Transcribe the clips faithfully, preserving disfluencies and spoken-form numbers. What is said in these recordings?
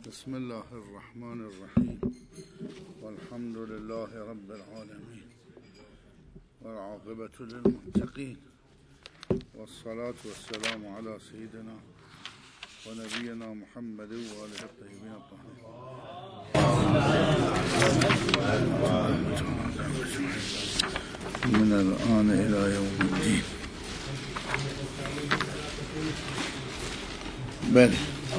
بسم الله الرحمن الرحيم والحمد لله رب العالمين والعاقبة للمتقين والصلاة والسلام على سيدنا ونبينا محمد وآله الطيبين الطاهرين من الآن إلى يوم الدين. بل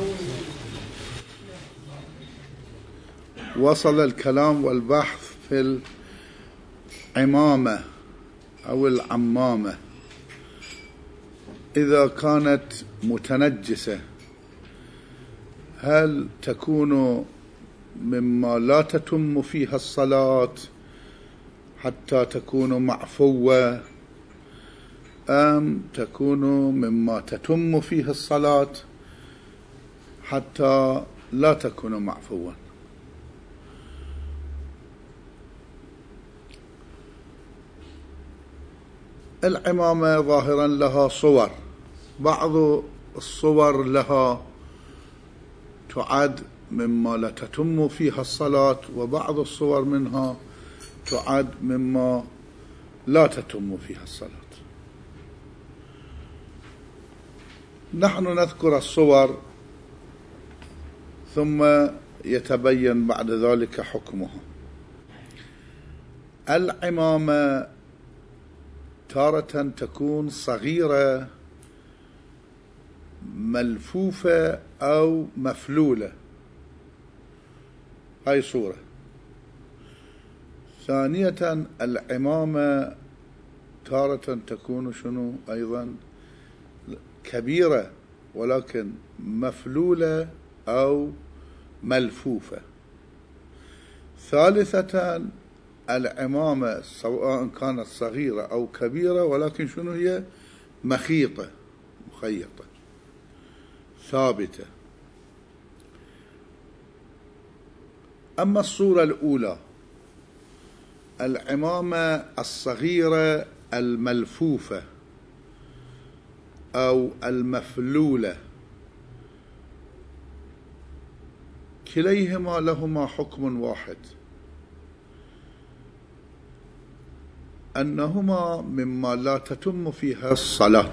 وصل الكلام والبحث في العمامة أو العمامة إذا كانت متنجسة هل تكون مما لا تتم فيها الصلاة حتى تكون معفوة أم تكون مما تتم فيها الصلاة حتى لا تكون معفوة؟ العمامة ظاهرا لها صور، بعض الصور لها تعد مما لا تتم فيها الصلاة، وبعض الصور منها تعد مما لا تتم فيها الصلاة. نحن نذكر الصور ثم يتبين بعد ذلك حكمها. العمامة تارة تكون صغيرة ملفوفة أو مفلولة، هاي صورة. ثانية العمامة تارة تكون شنو أيضا كبيرة ولكن مفلولة أو ملفوفة. ثالثة العمامة سواء كانت صغيرة أو كبيرة ولكن شنو هي مخيطة مخيطة ثابتة. أما الصورة الأولى العمامة الصغيرة الملفوفة أو المفلولة كليهما لهما حكم واحد، أنهما مما لا تتم فيها الصلاة،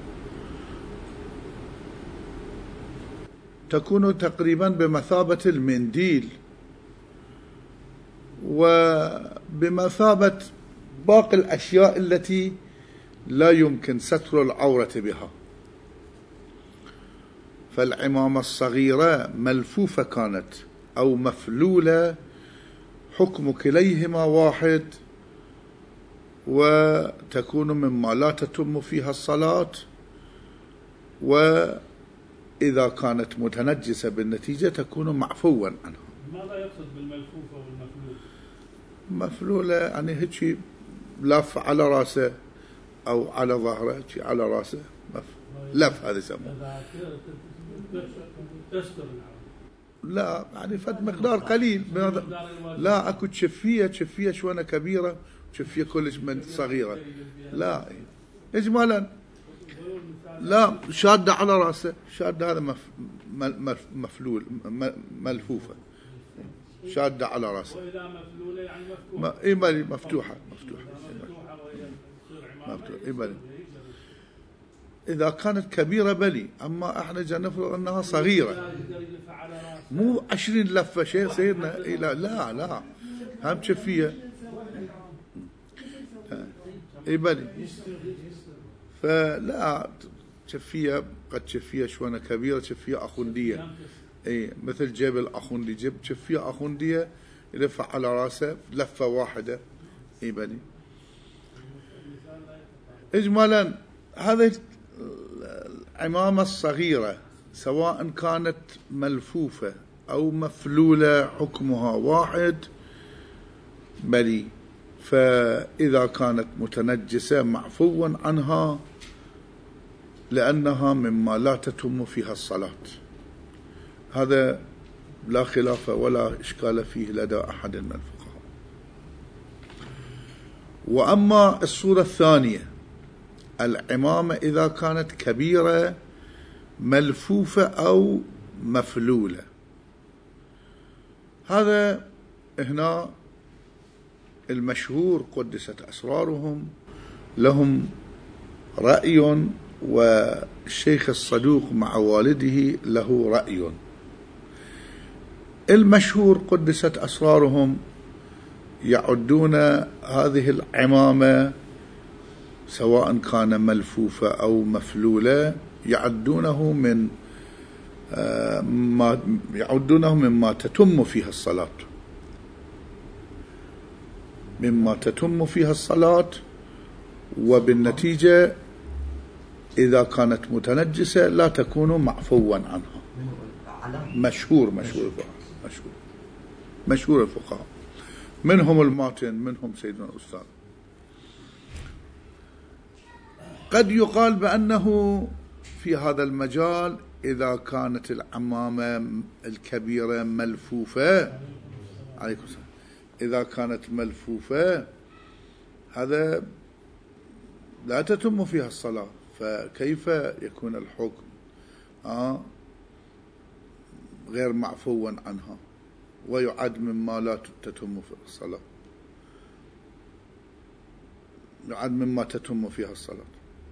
تكون تقريبا بمثابة المنديل وبمثابة باقي الأشياء التي لا يمكن ستر العورة بها. فالعمامة الصغيرة ملفوفة كانت أو مفلولة حكم كليهما واحد، وتكون مما لا تتم فيها الصلاة، وإذا كانت متنجسة بالنتيجة تكون معفوا عنها. ماذا يقصد بالملفوفة والمفلولة؟ مفلولة يعني هيك لف على راسه أو على ظهره، هيك على راسه لف، هذا يسموه. لا يعني فد مقدار قليل، لا اكو تشفيه تشفيه شويه كبيره تشفيه كلش من صغيره، لا اجمالا لا شاده على راسه، شاده هذا مف مفلول ملفوفه شاده على راسه. واذا مفلوله يعني مفتوحه، اي مفتوحه مفتوحه مفتوحه. إذا كانت كبيرة بلي، أما احنا جا نفرض أنها صغيرة مو عشرين لفة شيء سيرنا إلى لا لا هم شفية إي بلي، فلا شفية قد شفية شوانة كبيرة شفية أخوندية، إي مثل جبل أخوندي، جب شفية أخوندية يلف على راسه لفة واحدة. إي بلي إجمالا هذا العمامة الصغيرة سواء كانت ملفوفة أو مفلولة حكمها واحد بلي. فإذا كانت متنجسة معفوا عنها لأنها مما لا تتم فيها الصلاة، هذا لا خلاف ولا إشكال فيه لدى أحد من الفقهاء. وأما الصورة الثانية العمامة إذا كانت كبيرة ملفوفة أو مفلولة، هذا هنا المشهور قدست أسرارهم لهم رأي، والشيخ الصدوق مع والده له رأي. المشهور قدست أسرارهم يعدون هذه العمامة سواء كان ملفوفة أو مفلولة يعدونه من ما يعدونه مما تتم فيها الصلاة، مما تتم فيها الصلاة، وبالنتيجة إذا كانت متنجسة لا تكون معفوا عنها. مشهور مشهور مشهور مشهور الفقهاء، منهم الماتن، منهم سيدنا الأستاذ. قد يقال بأنه في هذا المجال إذا كانت العمامة الكبيرة ملفوفة، عليكم السلام، إذا كانت ملفوفة هذا لا تتم فيها الصلاة، فكيف يكون الحكم آه غير معفوا عنها ويعد مما لا تتم في الصلاة، يعد مما تتم فيها الصلاة؟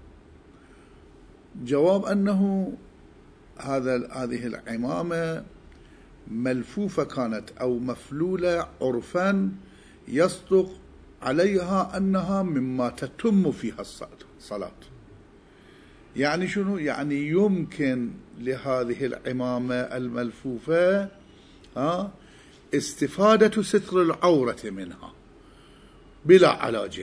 جواب أنه هذا هذه العمامة ملفوفة كانت أو مفلولة عرفا يصدق عليها أنها مما تتم فيها الصلاة. يعني شنو؟ يعني يمكن لهذه العمامة الملفوفة ها استفادة ستر العورة منها بلا علاج،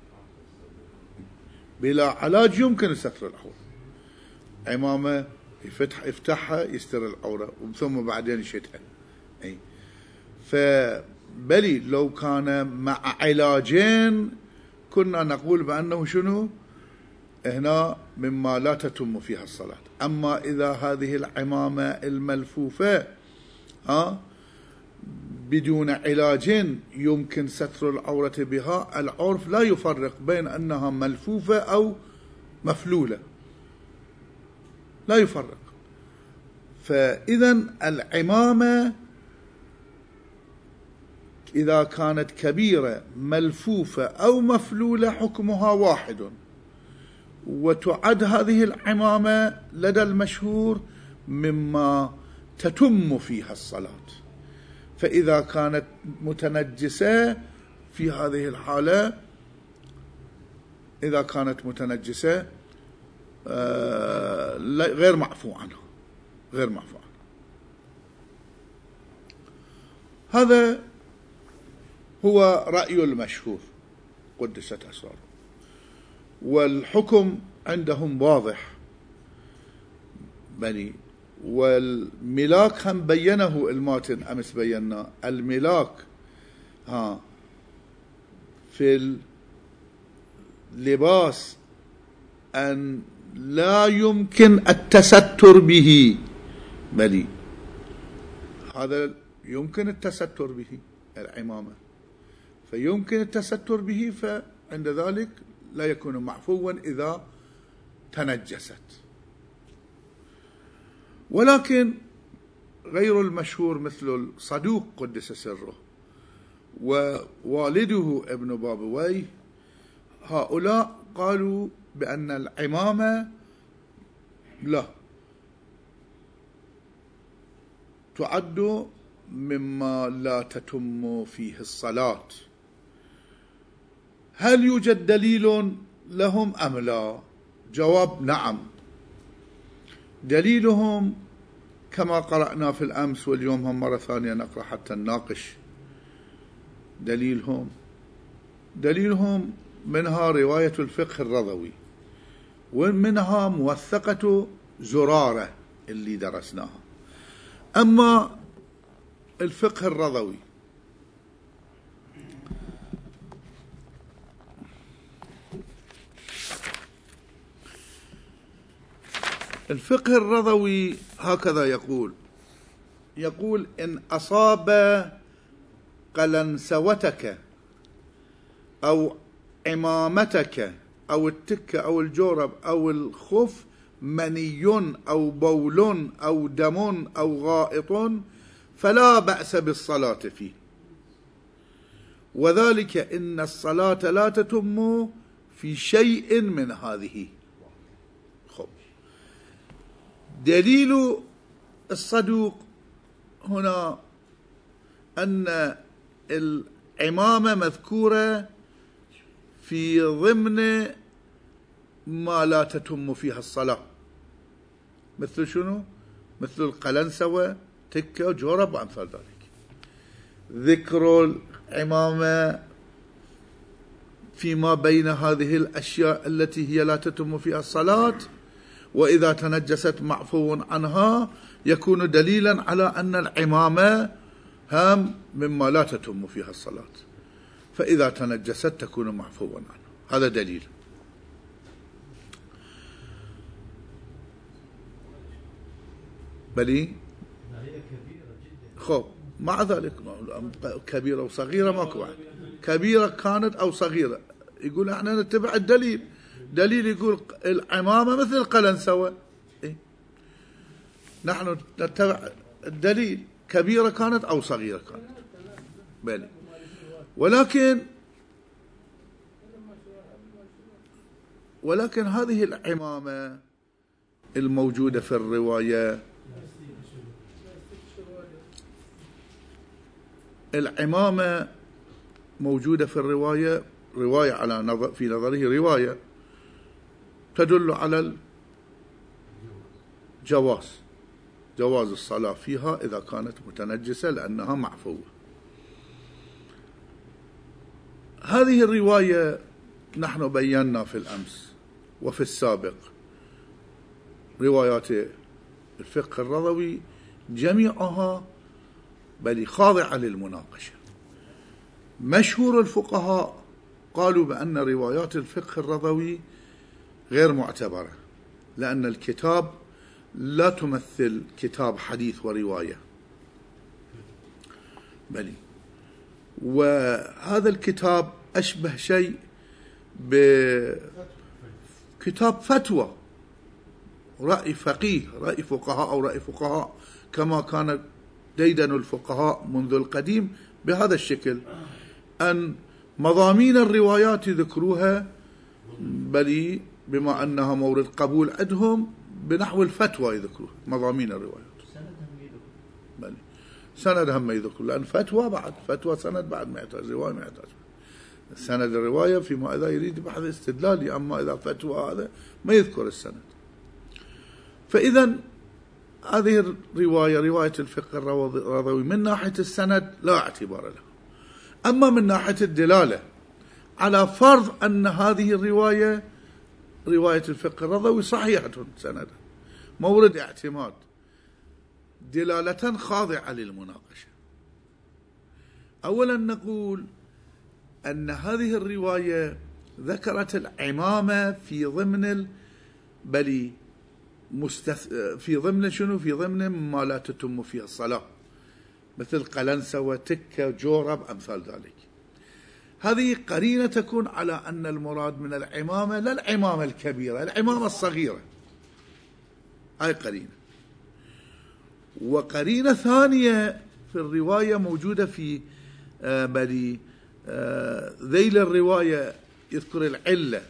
بلا علاج يمكن ستر العورة. عمامة يفتح يفتحها يستر العورة ثم بعدين يشدها. أي فبلي لو كان مع علاجين كنا نقول بأنه شنو هنا مما لا تتم فيها الصلاة. أما إذا هذه العمامة الملفوفة ها بدون علاج يمكن ستر العورة بها، العرف لا يفرق بين أنها ملفوفة أو مفلولة، لا يفرق. فإذا العمامة إذا كانت كبيرة ملفوفة أو مفلولة حكمها واحد، وتعد هذه العمامة لدى المشهور مما تتم فيها الصلاة. فإذا كانت متنجسة في هذه الحالة، إذا كانت متنجسة آه غير معفو عنها، غير معفو عنها. هذا هو رأي المشهور قدست أسراره، والحكم عندهم واضح بني. والملاك هم بينه الماتن أمس بينا، الملاك ها في اللباس أن لا يمكن التستر به، بلي هذا يمكن التستر به العمامة، فيمكن التستر به، فعند ذلك لا يكون معفوا إذا تنجست. ولكن غير المشهور مثل الصدوق قدس سره ووالده ابن بابويه، هؤلاء قالوا بأن العمامة لا تعد مما لا تتم فيه الصلاة. هل يوجد دليل لهم أم لا؟ جواب نعم. دليلهم كما قرأنا في الأمس، واليوم هم مرة ثانية نقرأ حتى نناقش دليلهم. دليلهم منها رواية الفقه الرضوي، ومنها موثقة زرارة اللي درسناها. أما الفقه الرضوي الفقه الرضوي هكذا يقول يقول إن أصاب قلنسوتك أو عمامتك أو التكة أو الجورب أو الخف مني أو بول أو دم أو غائط، فلا بأس بالصلاة فيه، وذلك إن الصلاة لا تتم في شيء من هذه. خب. دليل الصدوق هنا أن العمامة مذكورة في ضمن ما لا تتم فيها الصلاة، مثل شنو؟ مثل القلنسوة، تكة، جورب وأمثال ذلك. ذكر العمامة فيما بين هذه الأشياء التي هي لا تتم فيها الصلاة وإذا تنجست معفو عنها يكون دليلا على أن العمامة هم مما لا تتم فيها الصلاة، فإذا تنجست تكون معفوا عنها. هذا دليل. بلي خب. مع ذلك كبيرة وصغيرة ماكو واحد، كبيرة كانت أو صغيرة، يقول احنا نتبع الدليل. دليل يقول العمامة مثل القلنسوة، إيه؟ نحن نتبع الدليل، كبيرة كانت أو صغيرة كانت. بلي. ولكن ولكن هذه العمامة الموجودة في الرواية، العمامة موجودة في الرواية، رواية على نظر في نظره رواية تدل على الجواز، جواز الصلاة فيها إذا كانت متنجسة لأنها معفوة. هذه الرواية نحن بينا في الأمس وفي السابق روايات الفقه الرضوي جميعها بل خاضعة للمناقشة. مشهور الفقهاء قالوا بأن روايات الفقه الرضوي غير معتبرة، لأن الكتاب لا تمثل كتاب حديث ورواية، بلي وهذا الكتاب أشبه شيء بكتاب فتوى، رأي فقيه، رأي فقهاء أو رأي فقهاء، كما كان ديدن الفقهاء منذ القديم بهذا الشكل، أن مضامين الروايات يذكروها بل بما أنها مورد قبول عندهم بنحو الفتوى يذكروها مضامين الروايات. بل سند هم يذكر، لأن فتوى بعد فتوى سند بعد ما يحتاج رواية، ما يحتاج سند الرواية فيما إذا يريد بحث استدلالي، أما إذا فتوى هذا ما يذكر السند. فإذا هذه الرواية رواية الفقه الرضوي من ناحية السند لا اعتبار لها، أما من ناحية الدلالة على فرض أن هذه الرواية رواية الفقه الرضوي صحيحة سندا مورد اعتماد دلالة خاضعة للمناقشة. أولا نقول أن هذه الرواية ذكرت العمامة في ضمن بل مستث... في ضمن شنو؟ في ضمن ما لا تتم فيها الصلاة، مثل قلنسوة، تكة، جورب، أمثال ذلك. هذه قرينة تكون على أن المراد من العمامة لا العمامة الكبيرة، العمامة الصغيرة، هاي قرينة. وقرينة ثانية في الرواية موجودة في بل ذيل الرواية يذكر العلة،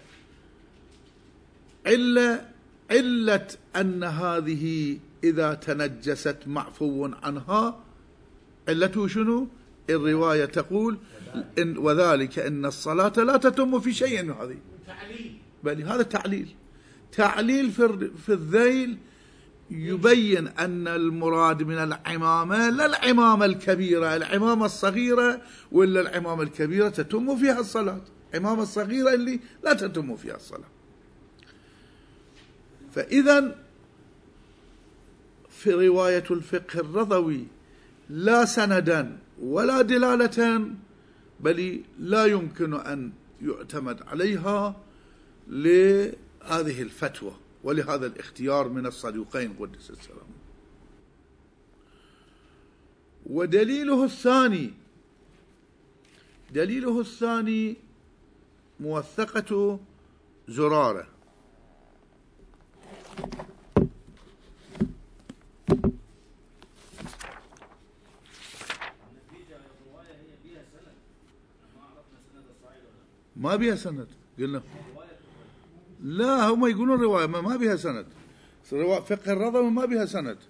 علة علة أن هذه إذا تنجست معفو عنها، علته شنو؟ الرواية تقول إن وذلك إن الصلاة لا تتم في شيء من هذه، بل هذا تعليل، تعليل في في الذيل يبين أن المراد من العمامة لا العمامة الكبيرة، العمامة الصغيرة، ولا العمامة الكبيرة تتم فيها الصلاة، العمامة الصغيرة اللي لا تتم فيها الصلاة. فإذا في رواية الفقه الرضوي لا سندا ولا دلالة، بل لا يمكن أن يعتمد عليها لهذه الفتوى ولهذا الاختيار من الصدوقين قدس السلام. ودليله الثاني دليله الثاني موثقة زرارة، ما بها سند. قلنا لا، هم يقولون رواية ما, ما بها سند. فقه الرضوي ما بها سند.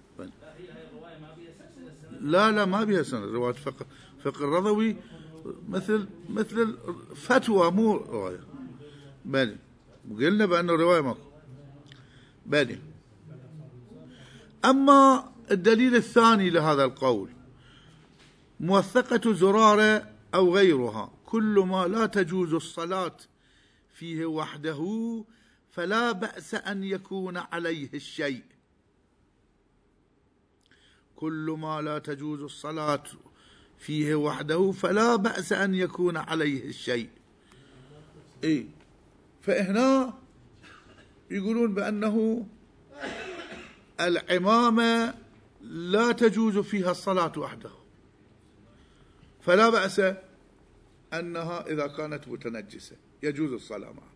لا لا ما بها سند. رواية فقه فقه الرضوي مثل مثل فتوى مو رواية. بلي قلنا بأنه رواية ماكو. بلي. أما الدليل الثاني لهذا القول موثقة زرارة أو غيرها كل ما لا تجوز الصلاة فيه وحده فلا بأس أن يكون عليه الشيء. كل ما لا تجوز الصلاة فيه وحده فلا بأس أن يكون عليه الشيء. إيه؟ فهنا يقولون بأنه العمامة لا تجوز فيها الصلاة وحده، فلا بأس أنها إذا كانت متنجسة يجوز الصلاة معها.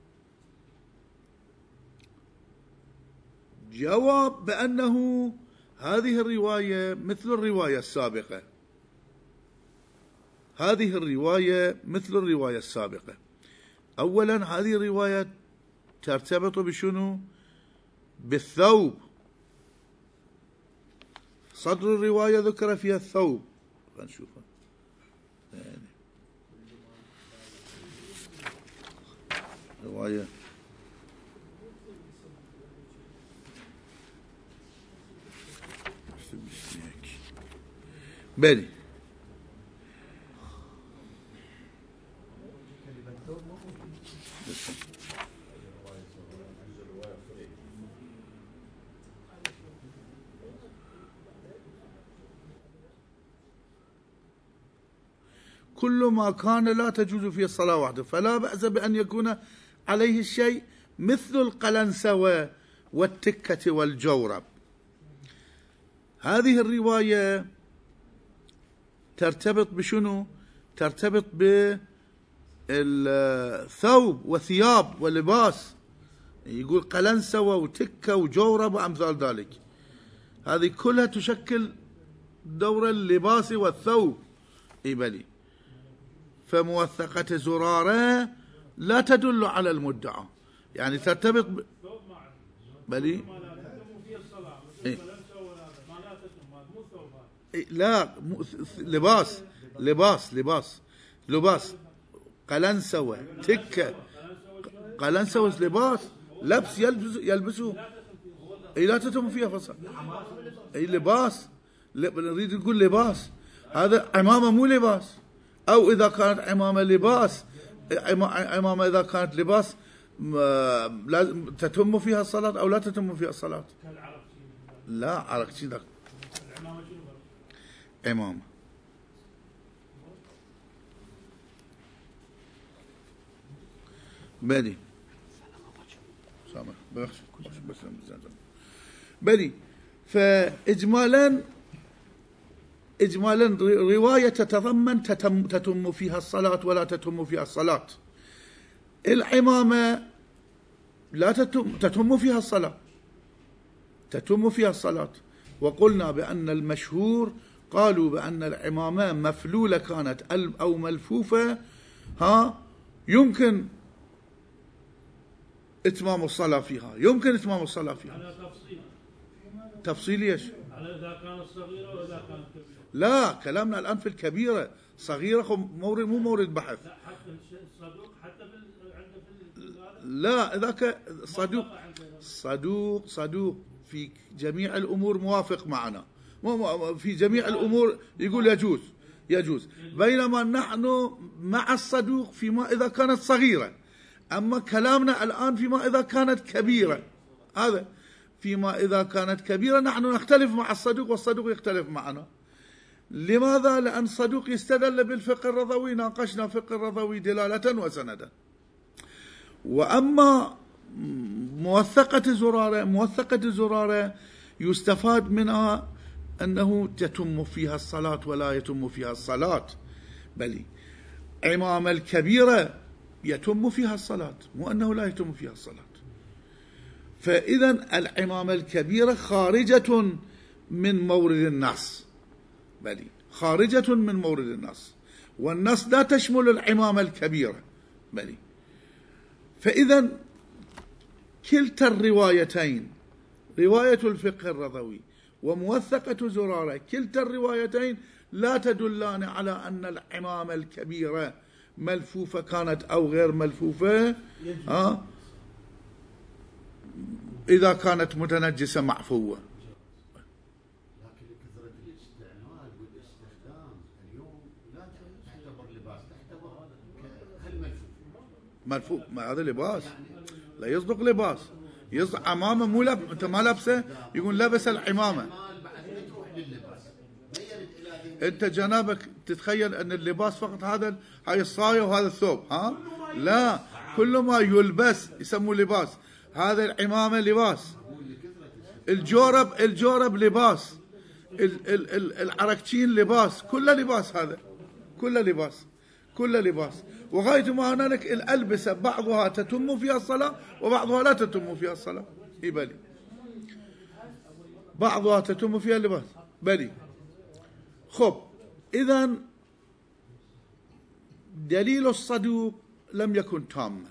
جواب بأنه هذه الرواية مثل الرواية السابقة. هذه الرواية مثل الرواية السابقة. أولا هذه الرواية ترتبط بشنو؟ بالثوب. صدر الرواية ذكر فيها الثوب. خلينا نشوفها يعني. رواية بلي كل ما كان لا تجوز فيه الصلاة وحده فلا بأس بأن يكون عليه الشيء مثل القلنسوة والتكة والجورب. هذه الرواية ترتبط بشنو؟ ترتبط بالثوب وثياب ولباس. يقول قلنسوة وتكة وجورب وأمثال ذلك. هذه كلها تشكل دور اللباس والثوب. إبلي. فموثقة زرارة لا تدل على المدعى، يعني ترتبط ب... بلي إيه؟ إيه لا م... لباس لباس لباس لباس قلنسوة تكة قلنسوة لباس لبس يلبس يلبسه. اي لا تتم فيها فصل. اي لباس نريد نقول لباس. هذا عمامة مو لباس. أو إذا كانت عمامة لباس، عمامة إذا كانت لباس لازم تتم فيها الصلاة أو لا تتم فيها الصلاة. لا عرقتي ذاك عمامة. بلي بلي. فإجمالا إجمالا رواية تتضمن تتم, تتم فيها الصلاة ولا تتم فيها الصلاة. العمامة لا تتم, تتم فيها الصلاة تتم فيها الصلاة. وقلنا بأن المشهور قالوا بأن العمامة مفلولة كانت أو ملفوفة ها يمكن إتمام الصلاة فيها يمكن إتمام الصلاة فيها. على تفصيل تفصيل إيش؟ على إذا كانت صغيرة وإذا كانت كبيرة. لا كلامنا الآن في الكبيرة. صغيرة مورد مو مورد بحث. لا حتى الصدوق حتى في عنده في لا ذاك صدوق صدوق صدوق في جميع الأمور موافق معنا. في جميع الأمور يقول يجوز يجوز. بينما نحن مع الصدوق فيما إذا كانت صغيرة. أما كلامنا الآن فيما إذا كانت كبيرة. هذا فيما إذا كانت كبيرة نحن نختلف مع الصدوق والصدوق يختلف معنا. لماذا؟ لأن الصدوق يستدل بالفقه الرضوي. ناقشنا فقه الرضوي دلالة وسندا. وأما موثقة زرارة موثقة زرارة يستفاد منها أنه تتم فيها الصلاة ولا يتم فيها الصلاة. بل عمامة الكبيرة يتم فيها الصلاة مو أنه لا يتم فيها الصلاة. فإذا العمامة الكبيرة خارجة من مورد النص. بل خارجة من مورد النص. والنص لا تشمل العمامة الكبيرة بلي. فإذا كلتا الروايتين، رواية الفقه الرضوي وموثقة زرارة، كلتا الروايتين لا تدلان على أن العمامة الكبيرة ملفوفة كانت أو غير ملفوفة، ها إذا كانت متنجسة معفوة. لكن كثرة الاستعمال والاستخدام اليوم لا تعتبر لباس، تعتبر كالملفوف. ملفوف، ما هذا لباس، لا يصدق لباس، يصدق عمامة مو لب... أنت ما لابسه يقول لبس العمامة. أنت جنابك تتخيل أن اللباس فقط هذا، هاي الصاية وهذا الثوب، ها؟ لا، كل ما يلبس يسموه لباس. هذا العمامة لباس، الجورب الجورب لباس، ال ال ال العركتين لباس، كله لباس، هذا كله لباس، كله لباس. وغاية ما هنالك الألبسة بعضها تتم فيها الصلاة وبعضها لا تتم فيها الصلاة، إي بلي، بعضها تتم فيها اللباس، بلي. خب، إذن دليل الصدوق لم يكن تاما،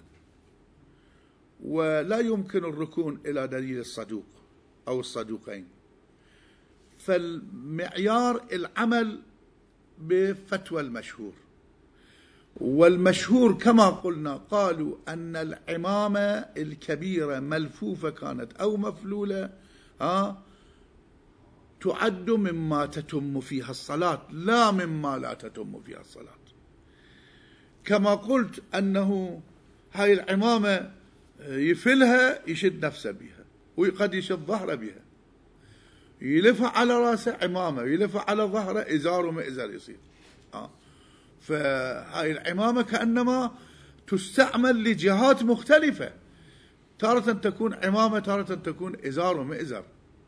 ولا يمكن الركون إلى دليل الصدوق أو الصدوقين، فالمعيار العمل بفتوى المشهور. والمشهور كما قلنا قالوا أن العمامة الكبيرة ملفوفة كانت أو مفلولة، ها، تعد مما تتم فيها الصلاة لا مما لا تتم فيها الصلاة. كما قلت أنه هاي العمامة يفلها يشد نفسه بها، وقد يشد ظهره بها، يلفها على راسه عمامة، يلفها على ظهره إزار ومئزر يصير. آه. فهاي العمامة كأنما تستعمل لجهات مختلفة، تارة تكون عمامة، تارة تكون إزار ومئزر.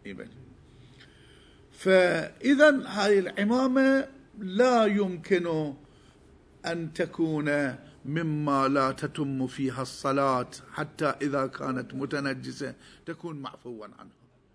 فإذا هاي العمامة لا يمكن أن تكون مما لا تتم فيها الصلاة، حتى إذا كانت متنجسة تكون معفوا عنها.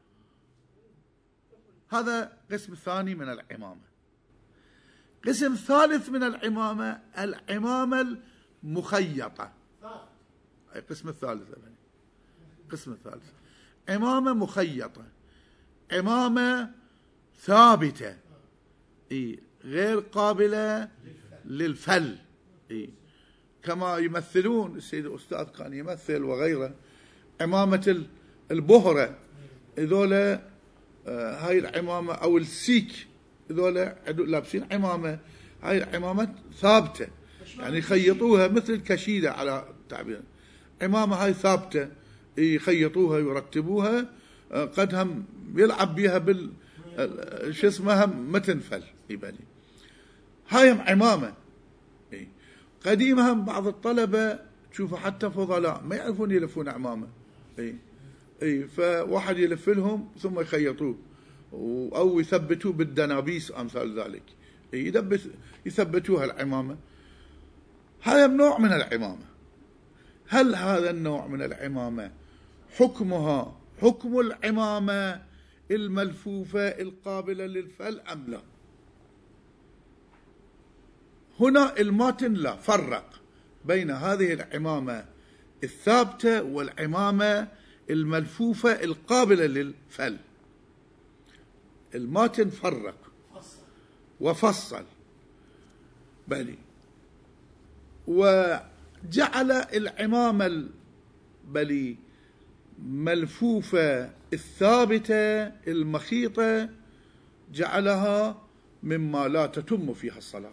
هذا قسم ثاني من العمامة. قسم ثالث من العمامة العمامة المخيطة. القسم الثالث القسم الثالث عمامة مخيطة، عمامة ثابتة، إيه، غير قابلة للفل، إيه، كما يمثلون السيد الأستاذ كان يمثل وغيره عمامة البهرة، إذولا آه هاي العمامة أو السيك، إذولا لابسين عمامة، هاي العمامة ثابتة، يعني يخيطوها مثل الكشيدة على تعبير، عمامة هاي ثابتة يخيطوها ويرتبوها، آه قد هم يلعب بها بال شو اسمها ما تنفل، يبالي هاي عمامة. إيه. قديمها بعض الطلبة تشوفوا حتى فضلاء ما يعرفون يلفون عمامة، إيه. إيه. فواحد يلف لهم ثم يخيطوه أو يثبتوه بالدنابيس أمثال ذلك، إيه. يدبس يثبتوها العمامة. هذا نوع من العمامة. هل هذا النوع من العمامة حكمها حكم العمامة الملفوفة القابلة للفل أم لا؟ هنا الماتن لا فرق بين هذه العمامة الثابتة والعمامة الملفوفة القابلة للفل. الماتن فرق وفصل، بلي، وجعل العمامة بلي ملفوفة الثابتة المخيطة جعلها مما لا تتم فيها الصلاة،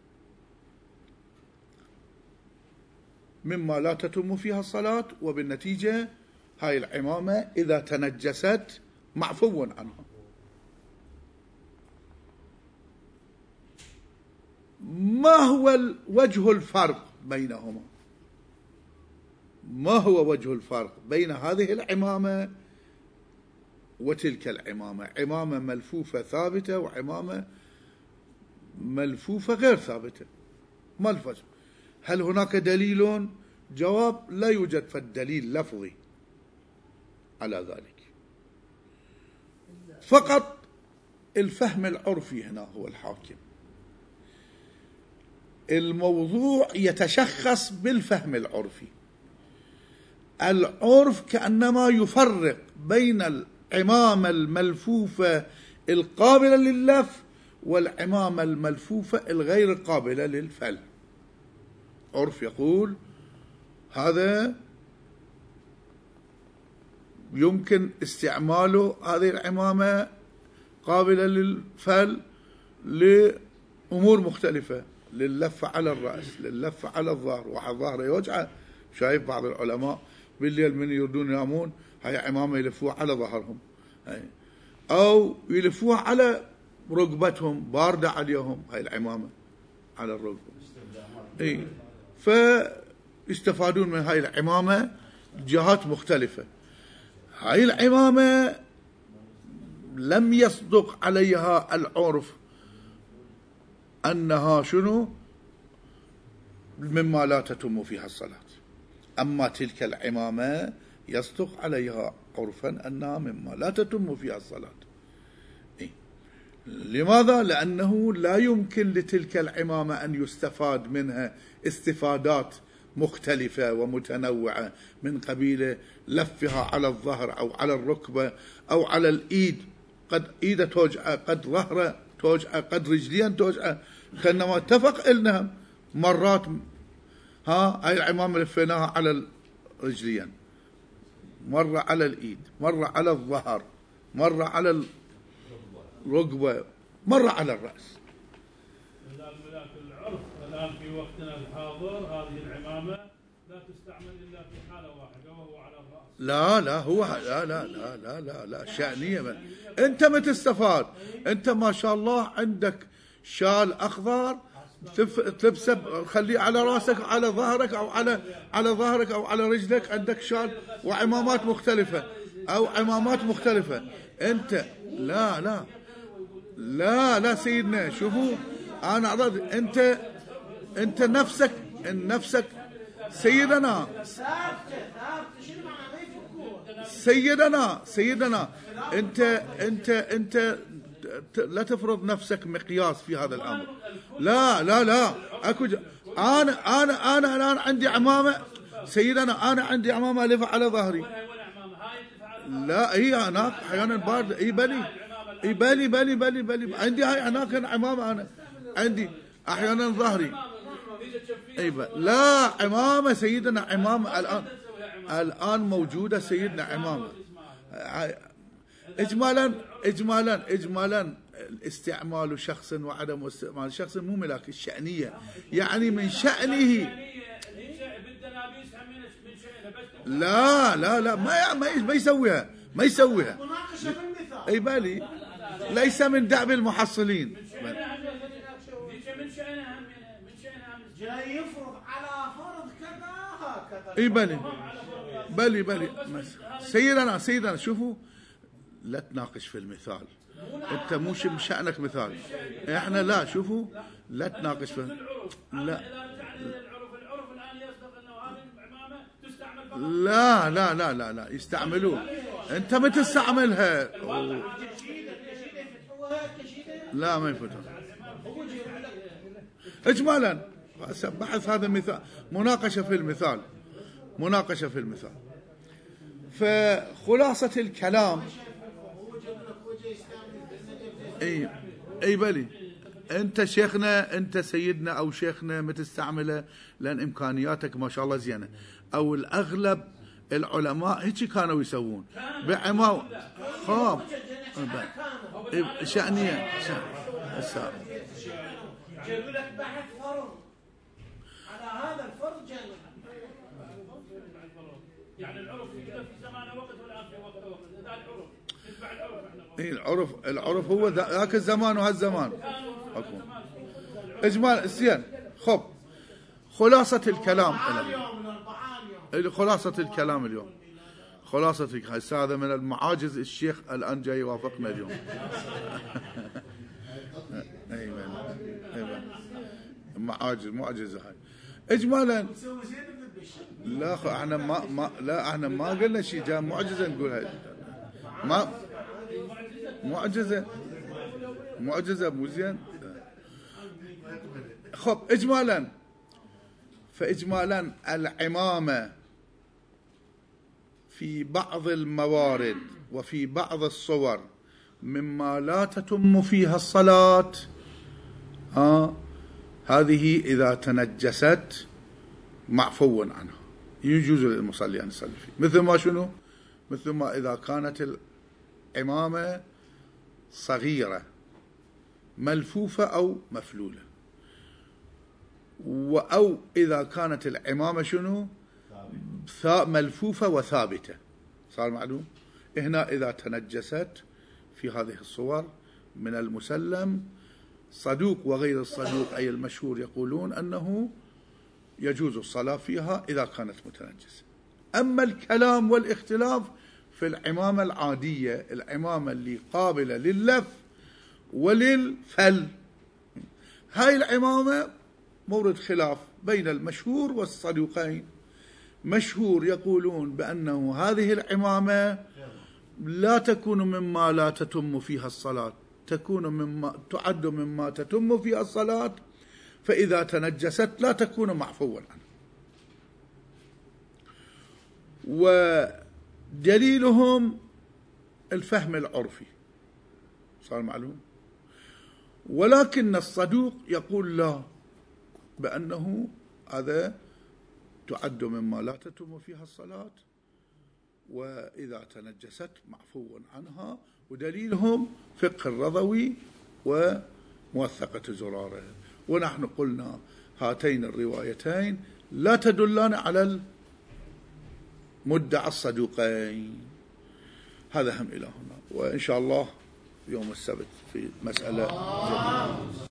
مما لا تتم فيها الصلاة، وبالنتيجة هاي العمامة إذا تنجست معفو عنها. ما هو وجه الفرق بينهما؟ ما هو وجه الفرق بين هذه العمامة وتلك العمامة؟ عمامة ملفوفة ثابتة وعمامة ملفوفة غير ثابتة، ما الفرق؟ هل هناك دليل؟ جواب: لا يوجد فالدليل لفظي على ذلك، فقط الفهم العرفي هنا هو الحاكم. الموضوع يتشخص بالفهم العرفي. العرف كأنما يفرق بين العمامة الملفوفة القابلة لللف والعمامة الملفوفة الغير قابلة للفل. عرف يقول هذا يمكن استعماله، هذه العمامة قابلة للفل لأمور مختلفة، لللفة على الرأس، لللفة على الظهر، واحد ظهره يوجعه، شايف بعض العلماء بالليل من يردون ينامون هاي عمامة يلفوها على ظهرهم، أو يلفوها على ركبتهم باردة عليهم، هاي العمامة على الركبة، اي فيستفادون من هاي العمامة جهات مختلفة. هاي العمامة لم يصدق عليها العرف أنها شنو مما لا تتم فيها الصلاة، أما تلك العمامة يصدق عليها عرفا أنها مما لا تتم فيها الصلاة. إيه؟ لماذا؟ لأنه لا يمكن لتلك العمامة أن يستفاد منها استفادات مختلفة ومتنوعة من قبيل لفها على الظهر أو على الركبة أو على الإيد، قد إيده توجعه، قد ظهره توجعه، قد رجلين توجعه، كأنما اتفق إلنا مرات ها هاي العمامة لفيناها على الرجلين، مرة على الإيد، مرة على الظهر، مرة على الركبة، مرة على الرأس. العرف الآن في وقتنا الحاضر هذه العمامة لا تستعمل إلا في حالة واحدة وهو على الرأس. لا لا هو لا لا لا لا لا, لا شأنية من. أنت ما تستفاد، أنت ما شاء الله عندك شال أخضر تلبسه، خليه على راسك، على ظهرك أو على على ظهرك أو على رجلك، عندك شال وعمامات مختلفة أو عمامات مختلفة. أنت لا لا لا لا سيدنا، شوفوا أنا أعرض، أنت أنت نفسك نفسك سيدنا سيدنا سيدنا أنت أنت أنت لا تفرض نفسك مقياس في هذا الأمر. لا لا لا أكو أنا أنا أنا الآن عندي عمامة سيدنا، أنا عندي عمامة ألفها على ظهري. لا هي هناك أحيانا باردة، إي بلي إي بلي بلي بلي بلي عندي هاي هناك عمامة، أنا عندي أحيانا ظهري. أي لا عمامة سيدنا، عمامة الآن الآن موجودة سيدنا عمامة. إجمالا إجمالا إجمالا استعمال شخص وعدم استعمال شخص مو ملاك الشأنية، يعني من شأنه لا لا لا ما ما يسويها ما يسويها أي بالي، ليس من دأب المحصلين. جاي يفرض على فرض كذا هكذا. اي بلي بلي بلي سيدنا سيدنا شوفوا لا تناقش في المثال، انت مو شأنك مثال، احنا لا شوفوا لا تناقش في لا لا لا لا لا لا يستعملون، انت ما تستعملها. لا ما يفتح اجمالا بحث هذا مثال، مناقشة في المثال، مناقشة في المثال. فخلاصة الكلام اي اي بلي انت شيخنا، انت سيدنا او شيخنا ما تستعمله لان امكانياتك ما شاء الله زينه، او الاغلب العلماء هيك كانوا يسوون بعماو خاب شأنية هسه جايب لك بحث فرض على هذا الفرض جاي يعني العرف في زمان وقت والآن في وقت وقت، هذا العرف نتبع العرف احنا. اي العرف العرف هو ذاك الزمان وهالزمان. اجمال زين خب خلاصة الكلام اليوم، خلاصة الكلام اليوم، خلاصة هسه هذا من المعاجز الشيخ الآن جاي يوافقنا اليوم. ايوه ايوه معاجز معجزة هاي اجمالا. لا خ احنا ما ما لا احنا ما قلنا شيء جاء معجزة نقول هاي ما معجزة معجزة مو زين. خب إجمالا فإجمالا العمامة في بعض الموارد وفي بعض الصور مما لا تتم فيها الصلاة، آه هذه إذا تنجست معفو عنها يجوز للمصلي أن يصلي فيه. مثل ما شنو؟ مثل ما إذا كانت العمامة صغيرة ملفوفة أو مفلولة، أو إذا كانت العمامة شنو؟ ملفوفة وثابتة. صار معلوم؟ هنا إذا تنجست في هذه الصور من المسلم صدوق وغير الصدوق أي المشهور يقولون أنه يجوز الصلاة فيها إذا كانت متنجسة. أما الكلام والاختلاف في العمامة العادية، العمامة اللي قابلة لللف وللفل، هاي العمامة مورد خلاف بين المشهور والصدوقين. مشهور يقولون بأنه هذه العمامة لا تكون مما لا تتم فيها الصلاة، تكون مما تعد مما تتم فيها الصلاة، فإذا تنجست لا تكون معفوا عنها. ودليلهم الفهم العرفي. صار معلوم؟ ولكن الصدوق يقول لا، بأنه هذا تعد مما لا تتم فيها الصلاة، وإذا تنجست معفو عنها. ودليلهم فقه الرضوي وموثقة زرارة. ونحن قلنا هاتين الروايتين لا تدلان على المدعى الصدوقين. هذا هم إلى هنا، وإن شاء الله يوم السبت في مسألة جديدة.